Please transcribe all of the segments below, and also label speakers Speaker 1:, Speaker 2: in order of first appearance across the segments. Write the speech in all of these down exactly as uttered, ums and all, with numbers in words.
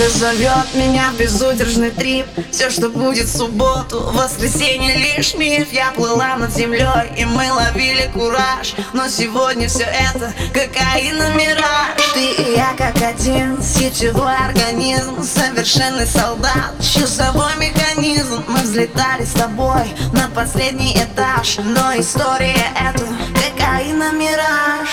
Speaker 1: эго зовет меня в безудержный трип. Все, что будет в субботу, в воскресенье лишь миф. Я плыла над землей, и мы ловили кураж. Но сегодня все это кокаин и мираж. Ты и я как один, сетевой организм, совершенный солдат, часовой механизм. Мы взлетали с тобой на последний этаж, но история эта кокаин и мираж.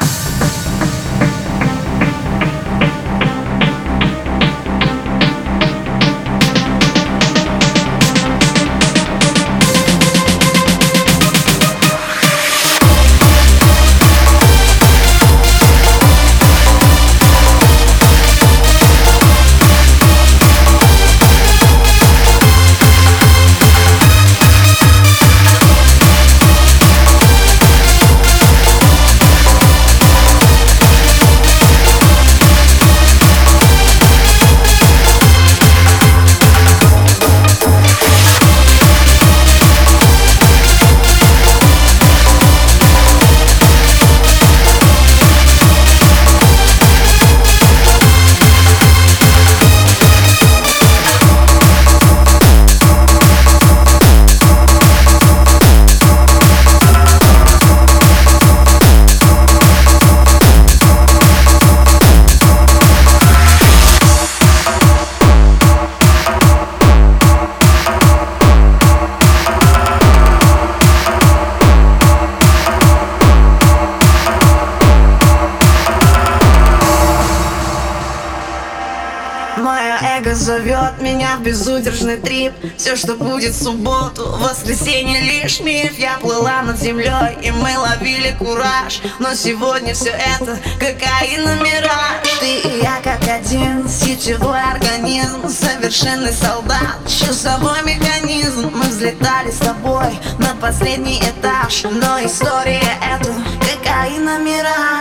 Speaker 1: Мое эго зовет меня в безудержный трип. Все, что будет в субботу, в воскресенье лишь миф. Я плыла над землей, и мы ловили кураж. Но сегодня все это кокаин и мираж. Ты и я как один, сетевой организм, совершенный солдат, часовой механизм. Мы взлетали с тобой на последний этаж, но история эта кокаин и мираж.